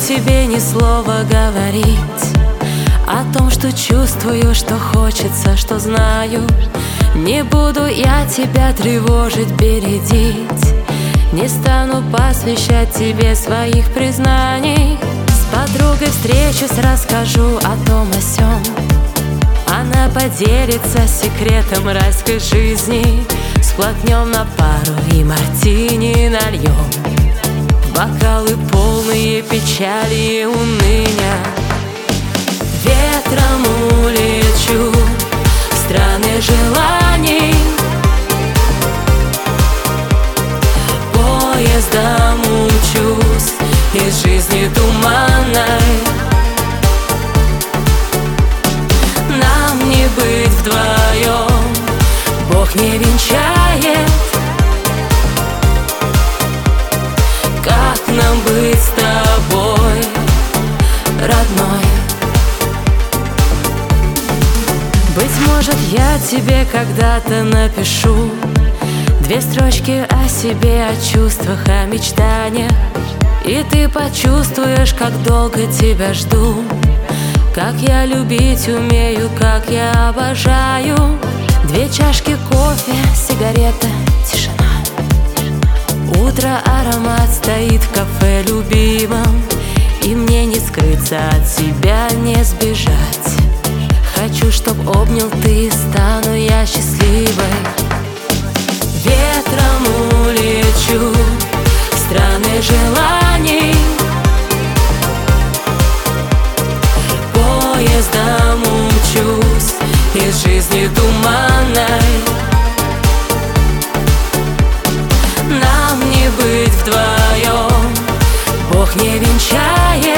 тебе ни слова говорить о том, что чувствую, что хочется, что знаю. Не буду я тебя тревожить, бередить. Не стану посвящать тебе своих признаний. С подругой встречусь, расскажу о том о сём. Она поделится секретом райской жизни. Сплотнем на пару и мартини нальем. Бокалы полные печали и уныния. Ветром улечу в страны желаний. Поездом учусь из жизни туманной. Нам не быть вдвоем, Бог не венчает. Как нам быть с тобой, родной? Быть может, я тебе когда-то напишу 2 строчки о себе, о чувствах, о мечтаниях. И ты почувствуешь, как долго тебя жду, как я любить умею, как я обожаю. 2 чашки кофе, сигарета, тишина. Утро, аромат стоит в кафе любимом. И мне не скрыться от тебя, не сбежать. Хочу, чтоб обнял ты, стану я счастливой. Ветром улечу в страны желаний. Поездом учусь из жизни туманной. Нам не быть вдвоем, Бог не венчает.